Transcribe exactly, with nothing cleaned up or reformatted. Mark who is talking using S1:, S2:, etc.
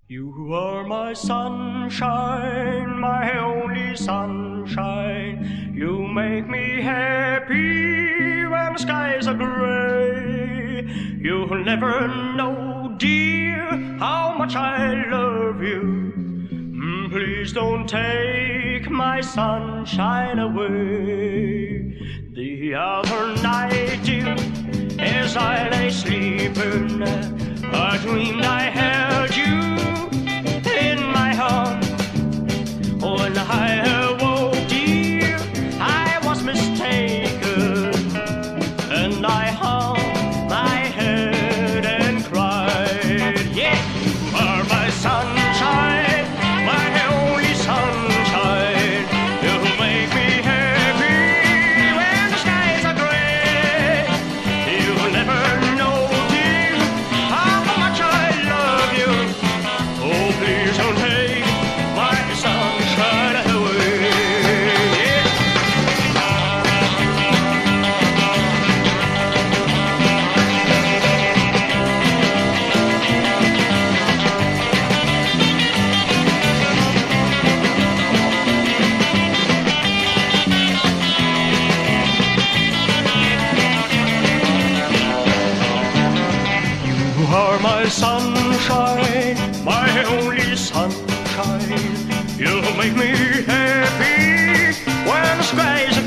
S1: You are my sunshine, my only sunshine. You make me happy when the skies are gray. You'll never know, dear, how much I love you. Mm, Please don't take my sunshine away. The other night, dear, as I lay sleeping, I dreamed I held you in my arms. When I awoke, dear, I was mistaken, and I hung my head and cried. Yeah, you are my sunshine, my only sunshine. You make me happy when the skies are gray. You'll never know, dear, how much I love you. Oh, please don't take my sunshine away. You are my sunshine, my only sunshine. You make me happy when the skies are